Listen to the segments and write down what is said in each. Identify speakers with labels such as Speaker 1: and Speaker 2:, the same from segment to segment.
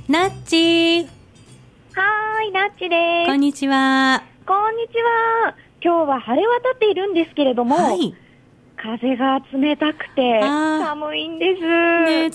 Speaker 1: ナッチ。
Speaker 2: はーい、ナッチです。
Speaker 1: こんにちは。
Speaker 2: こんにちは。今日は晴れ渡っているんですけれども、
Speaker 1: はい。
Speaker 2: 風が冷たくて寒いんです。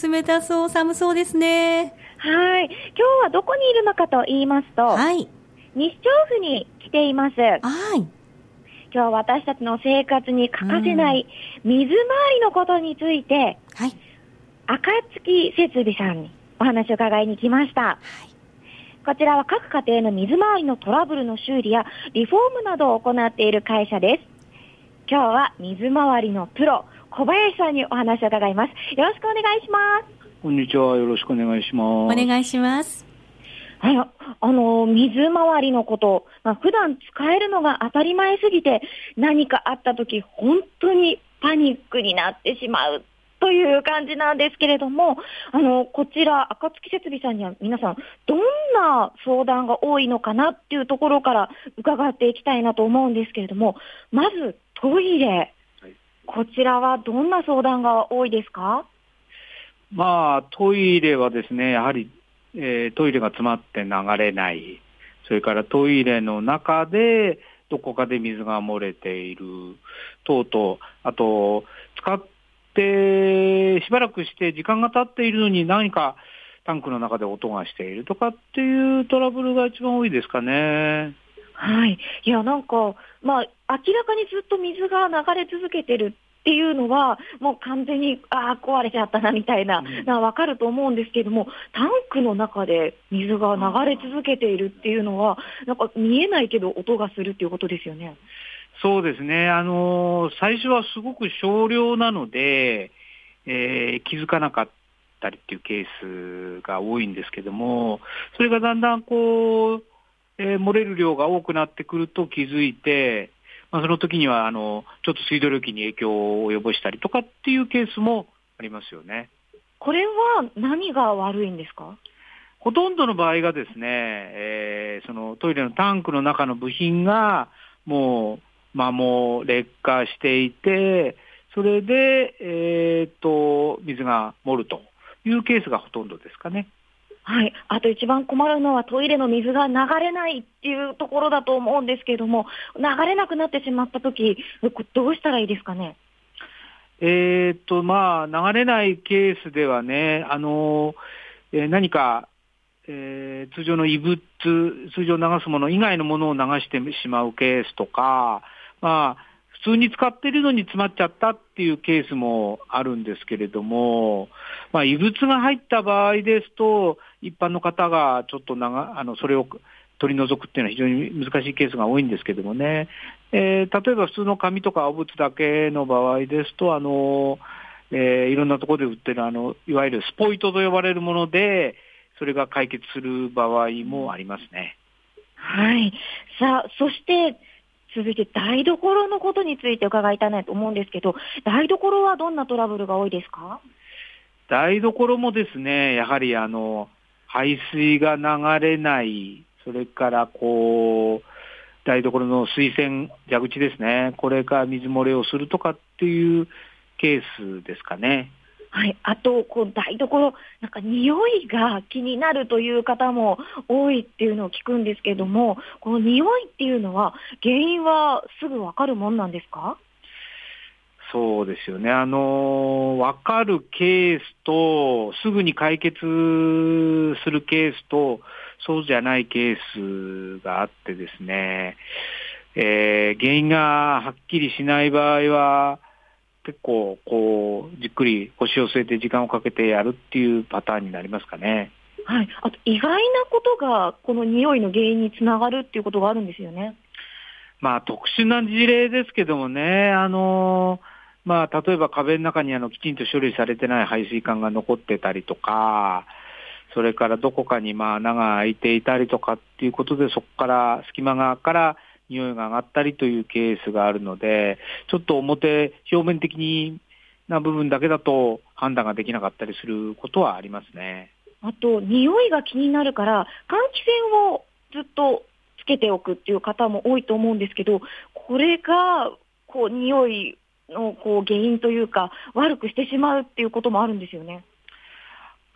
Speaker 1: ねえ、冷たそう、寒そうですね。
Speaker 2: はい。今日はどこにいるのかと言いますと、
Speaker 1: はい。
Speaker 2: 西調布に来ています。
Speaker 1: はい。
Speaker 2: 今日は私たちの生活に欠かせない水回りのことについて、
Speaker 1: はい。
Speaker 2: 暁設備さんにお話を伺いに来ました。こちらは各家庭の水回りのトラブルの修理やリフォームなどを行っている会社です。今日は水回りのプロ、小林さんにお話を伺います。よろしくお願いします。
Speaker 3: こんにちは。よろしくお願いします。
Speaker 1: お願いします。
Speaker 2: はい、水回りのこと、普段使えるのが当たり前すぎて、何かあった時本当にパニックになってしまうという感じなんですけれども、こちら暁設備さんには皆さんどんな相談が多いのかなっていうところから伺っていきたいなと思うんですけれども、まずトイレ、こちらはどんな相談が多いですか？
Speaker 3: トイレはですね、やはり、トイレが詰まって流れない、それからトイレの中でどこかで水が漏れている等々、あと使ってしばらくして時間が経っているのに何かタンクの中で音がしているとかっていうトラブルが一番多いですかね。
Speaker 2: はい。いや、明らかにずっと水が流れ続けてるっていうのは、もう完全に、壊れちゃったなみたいな、わかると思うんですけれども、タンクの中で水が流れ続けているっていうのは、見えないけど音がするっていうことですよね。
Speaker 3: そうですね。最初はすごく少量なので、気づかなかったりっていうケースが多いんですけども、それがだんだん漏れる量が多くなってくると気づいて、その時にはちょっと水道料金に影響を及ぼしたりとかっていうケースもありますよね。
Speaker 2: これは何が悪いんですか？
Speaker 3: ほとんどの場合がですね、そのトイレのタンクの中の部品がもう劣化していて、それで、水が漏るというケースがほとんどですかね。
Speaker 2: はい。あと一番困るのはトイレの水が流れないっていうところだと思うんですけれども、流れなくなってしまったとき、どうしたらいいですかね？
Speaker 3: 流れないケースではね、何か、通常の異物、通常流すもの以外のものを流してしまうケースとか、普通に使っているのに詰まっちゃったっていうケースもあるんですけれども、異物が入った場合ですと、一般の方がちょっとそれを取り除くっていうのは非常に難しいケースが多いんですけどもね、例えば普通の紙とかお物だけの場合ですと、いろんなところで売ってるいわゆるスポイトと呼ばれるもので、それが解決する場合もありますね。
Speaker 2: はい。さあ、そして続いて台所のことについて伺いたいなと思うんですけど、台所はどんなトラブルが多いですか？
Speaker 3: 台所もですね、やはり排水が流れない、それから台所の水栓、蛇口ですね、これが水漏れをするとかっていうケースですかね。
Speaker 2: はい。あと、台所、匂いが気になるという方も多いっていうのを聞くんですけども、この匂いっていうのは、原因はすぐわかるもんなんですか？
Speaker 3: そうですよね。わかるケースと、すぐに解決するケースと、そうじゃないケースがあってですね、原因がはっきりしない場合は、結構じっくり腰を据えて時間をかけてやるっていうパターンになりますかね。
Speaker 2: はい。あと意外なことがこの匂いの原因につながるっていうことがあるんですよね。
Speaker 3: 特殊な事例ですけどもね、例えば壁の中にきちんと処理されてない排水管が残ってたりとか、それからどこかに穴が開いていたりとかっていうことで、そこから隙間側から匂いが上がったりというケースがあるので、ちょっと表面的な部分だけだと判断ができなかったりすることはありますね。
Speaker 2: あと、匂いが気になるから換気扇をずっとつけておくっていう方も多いと思うんですけど、これが匂いの原因というか悪くしてしまうっていうこともあるんですよね。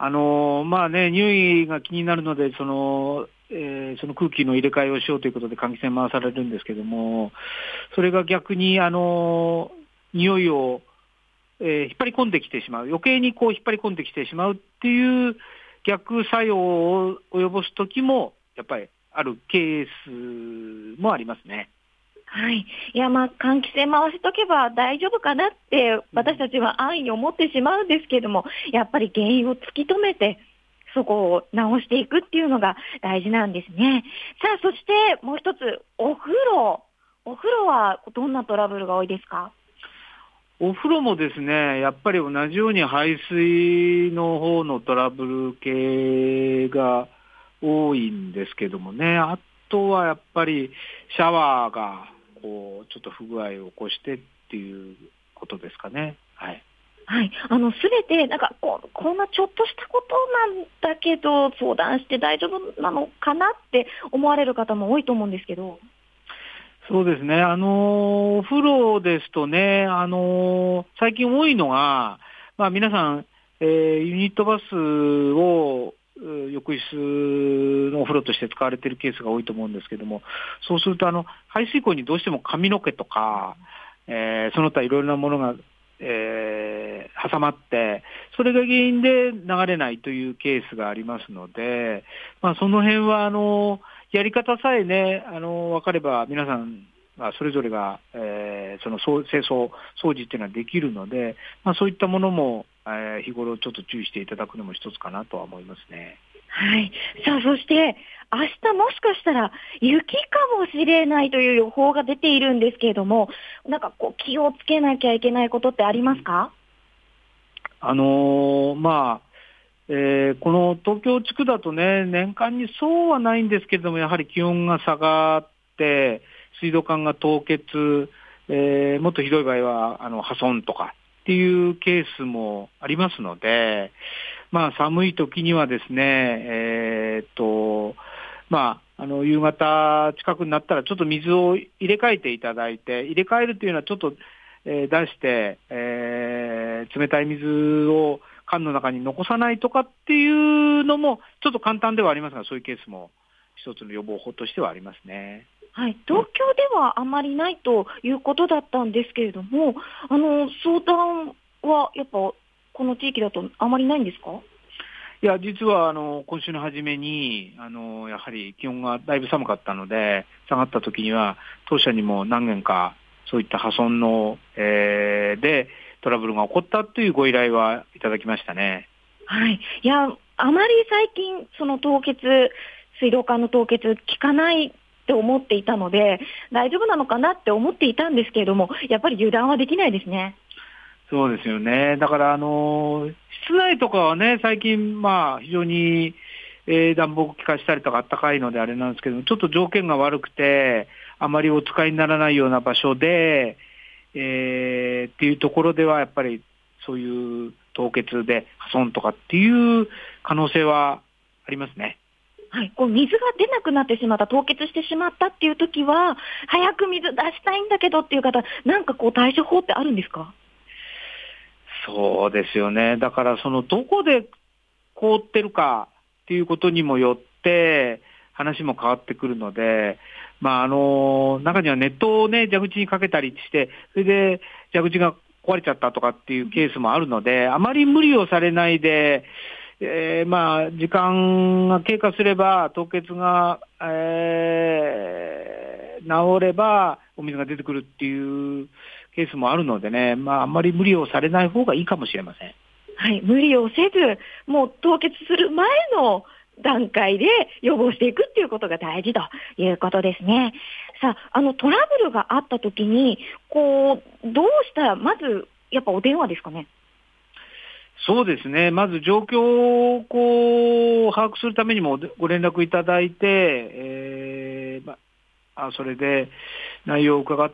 Speaker 3: まあね、匂いが気になるので、その空気の入れ替えをしようということで換気扇回されるんですけども、それが逆に匂いを、引っ張り込んできてしまう、余計にこう引っ張り込んできてしまうっていう逆作用を及ぼすときも、やっぱりあるケースもありますね。
Speaker 2: はい。いや、換気扇回しとけば大丈夫かなって私たちは安易に思ってしまうんですけれども、やっぱり原因を突き止めて、そこを直していくっていうのが大事なんですね。さあ、そしてもう一つ、お風呂はどんなトラブルが多いですか？
Speaker 3: お風呂もですね、やっぱり同じように排水の方のトラブル系が多いんですけどもね、あとはやっぱりシャワーがこうちょっと不具合を起こしてっていうことですかね。はい。
Speaker 2: はい。すべて、こんなちょっとしたことなんだけど、相談して大丈夫なのかなって思われる方も多いと思うんですけど。
Speaker 3: そうですね。お風呂ですとね、最近多いのが、皆さん、ユニットバスを浴室のお風呂として使われているケースが多いと思うんですけども、そうすると排水溝にどうしても髪の毛とか、その他いろいろなものが、挟まって、それが原因で流れないというケースがありますので、その辺はやり方さえね、分かれば皆さんがそれぞれが、その清掃、掃除っていうのはできるので、そういったものも、日頃ちょっと注意していただくのも一つかなとは思いますね。
Speaker 2: はい。さあ、そして、明日もしかしたら雪かもしれないという予報が出ているんですけれども、気をつけなきゃいけないことってありますか？
Speaker 3: この東京地区だとね、年間にそうはないんですけれども、やはり気温が下がって、水道管が凍結、もっとひどい場合は破損とかっていうケースもありますので、寒い時にはですね、夕方近くになったらちょっと水を入れ替えていただいて、入れ替えるというのはちょっと、出して、冷たい水を缶の中に残さないとかっていうのもちょっと簡単ではありますが、そういうケースも一つの予防法としてはありますね。
Speaker 2: はい、東京ではあまりないということだったんですけれども、相談はやっぱこの地域だとあまりないんですか？
Speaker 3: いや、実は今週の初めにやはり気温がだいぶ寒かったので、下がった時には当社にも何件かそういった破損の、でトラブルが起こったというご依頼はいただきましたね。
Speaker 2: はい。いや、あまり最近その水道管の凍結効かないって思っていたので、大丈夫なのかなって思っていたんですけれども、やっぱり油断はできないですね。
Speaker 3: そうですよね。だから室内とかはね、最近非常に、暖房を効かしたりとか暖かいのであれなんですけど、ちょっと条件が悪くてあまりお使いにならないような場所で、っていうところではやっぱりそういう凍結で破損とかっていう可能性はありますね。
Speaker 2: はい、水が出なくなってしまった、凍結してしまったっていう時は、早く水出したいんだけどっていう方、対処法ってあるんですか？
Speaker 3: そうですよね。だからどこで凍ってるかっていうことにもよって話も変わってくるので、中には熱湯をね、蛇口にかけたりして、それで蛇口が壊れちゃったとかっていうケースもあるので、あまり無理をされないで、時間が経過すれば凍結が、治ればお水が出てくるっていうケースもあるのでね、あんまり無理をされない方がいいかもしれません。
Speaker 2: はい、無理をせず、もう凍結する前の段階で予防していくっていうことが大事ということですね。さあ、トラブルがあったときに、どうしたら、まずやっぱお電話ですかね？
Speaker 3: そうですね。まず状況を把握するためにもご連絡いただいて、それで内容を伺って、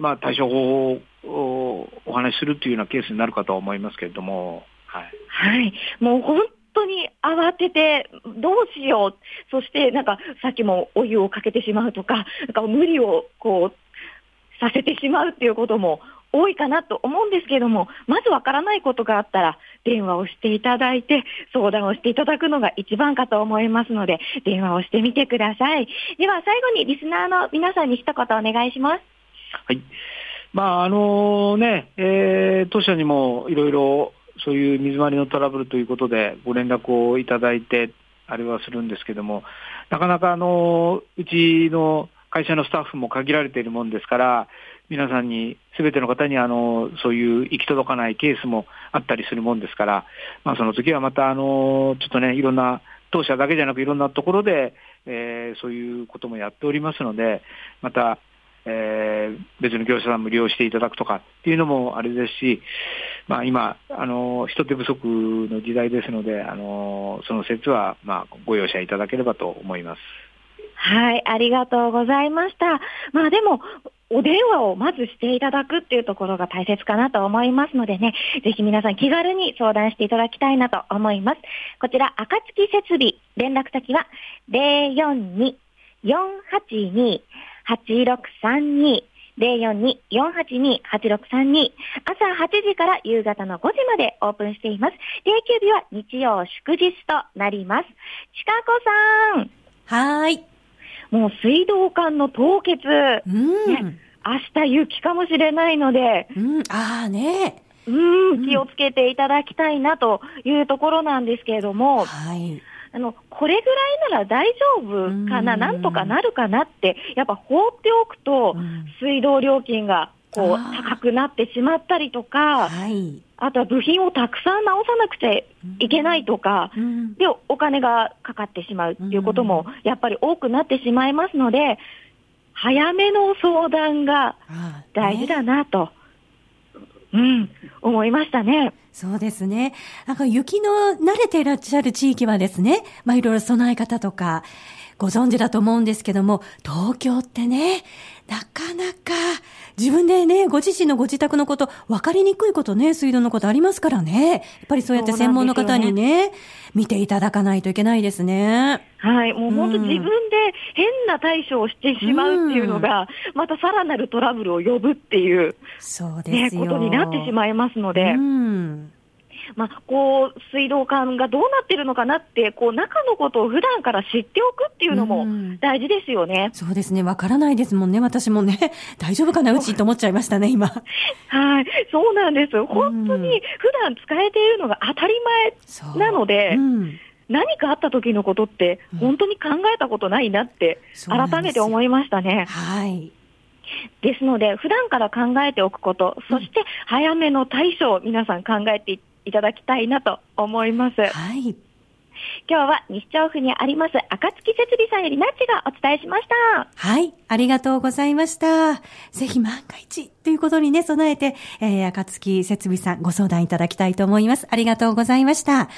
Speaker 3: 対処法をお話しするというようなケースになるかとは思いますけれども、はい。
Speaker 2: はい。もう本当に慌てて、どうしよう。そしてさっきもお湯をかけてしまうとか、無理をさせてしまうっていうことも多いかなと思うんですけれども、まずわからないことがあったら電話をしていただいて相談をしていただくのが一番かと思いますので、電話をしてみてください。では最後にリスナーの皆さんに一言お願いします。
Speaker 3: はい。当社にもいろいろそういう水回りのトラブルということでご連絡をいただいてあれはするんですけども、なかなかうちの会社のスタッフも限られているもんですから、皆さんに、すべての方にそういう行き届かないケースもあったりするもんですから、その時はまたちょっとね、いろんな、当社だけじゃなくいろんなところで、そういうこともやっておりますので、また、別の業者さんも利用していただくとかっていうのもあれですし、今、人手不足の時代ですので、その説は、ご容赦いただければと思います。
Speaker 2: はい、ありがとうございました。でも、お電話をまずしていただくっていうところが大切かなと思いますのでね、ぜひ皆さん気軽に相談していただきたいなと思います。こちら、暁設備、連絡先は 042-482-8632、042-482-8632、朝8時から夕方の5時までオープンしています。定休日は日曜祝日となります。ちかこさん。
Speaker 1: はい。
Speaker 2: もう水道管の凍結、ね、明日雪かもしれないので、気をつけていただきたいなというところなんですけれども、
Speaker 1: はい。
Speaker 2: これぐらいなら大丈夫かな、なんとかなるかなって、やっぱ放っておくと、水道料金が高くなってしまったりとか、
Speaker 1: はい。
Speaker 2: あとは部品をたくさん直さなくちゃいけないとか、で、お金がかかってしまうっていうこともやっぱり多くなってしまいますので、早めの相談が大事だなと、思いましたね。
Speaker 1: そうですね。雪の慣れていらっしゃる地域はですね、いろいろ備え方とかご存知だと思うんですけども、東京ってね、なかなか自分でね、ご自身のご自宅のこと分かりにくいことね、水道のことありますからね。やっぱりそうやって専門の方にね、見ていただかないといけないですね。
Speaker 2: はい、もう本当自分で変な対処をしてしまうっていうのが、またさらなるトラブルを呼ぶっていう、
Speaker 1: そうですよ、
Speaker 2: ことになってしまいますので、水道管がどうなってるのかなって、中のことを普段から知っておくっていうのも大事ですよね。
Speaker 1: そうですね。わからないですもんね。私もね、大丈夫かなうちと思っちゃいましたね、今。
Speaker 2: はい。そうなんです。本当に普段使えているのが当たり前なので、何かあった時のことって本当に考えたことないなって改めて思いましたね。
Speaker 1: はい。
Speaker 2: ですので、普段から考えておくこと、そして早めの対処を皆さん考えていただきたいなと思います。
Speaker 1: はい。
Speaker 2: 今日は西調布にあります暁設備さんよりナッチがお伝えしました。
Speaker 1: はい、ありがとうございました。ぜひ万が一ということにね、備えて、暁設備さんご相談いただきたいと思います。ありがとうございました。